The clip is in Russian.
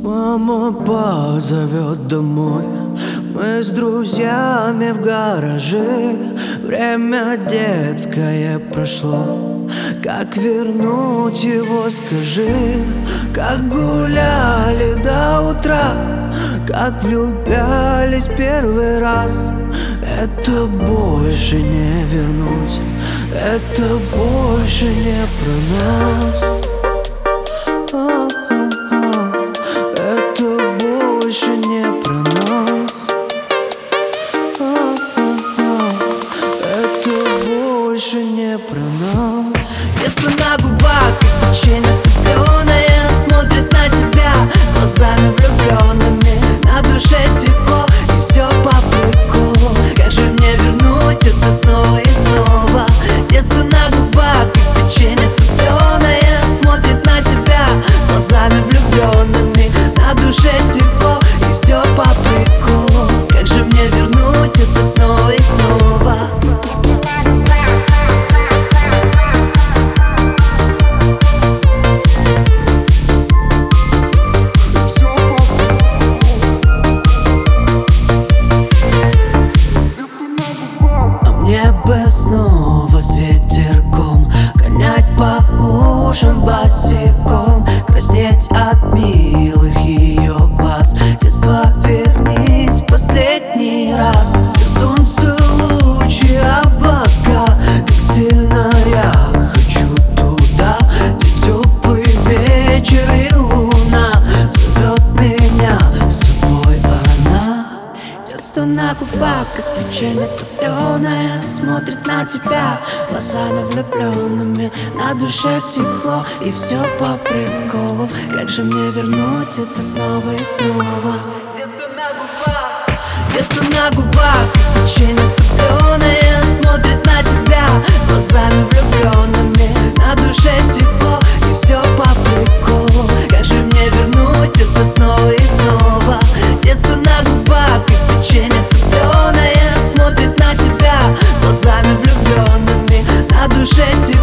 Мама позовет домой, мы с друзьями в гараже. Время детское прошло, как вернуть его, скажи? Как гуляли до утра, как влюблялись первый раз. Это больше не вернуть, это больше не про нас. Это больше не про нас. Это больше не про нас. Детство на губах, как печенье топленое, смотрит на тебя глазами влюбленными. На душе тепло и все по приколу. Как же мне вернуть это снова и снова? Детство на губах, как печенье топленое, смотрит на тебя глазами влюбленными. На душе тепло и все по приколу. Как же мне вернуть это снова и снова? Мне бы снова с ветерком гонять по лужам босиком, краснеть от милых ее глаз. Детство, вернись последний раз. Где солнце, лучи, облака, как сильно я хочу туда, где теплый вечер и луна зовет меня с собой она. Детство на губах, как печенье топленое, смотрит на тебя глазами влюбленными. На душе тепло и все по приколу. Как же мне вернуть это снова и снова? Детство на губах, как печенье топленое, смотрит на тебя глазами влюбленными. На душе тепло и все по приколу. Как же мне вернуть это снова и снова? Детство на губах, как печенье топленое, смотрит на тебя глазами влюбленными. На душе тепло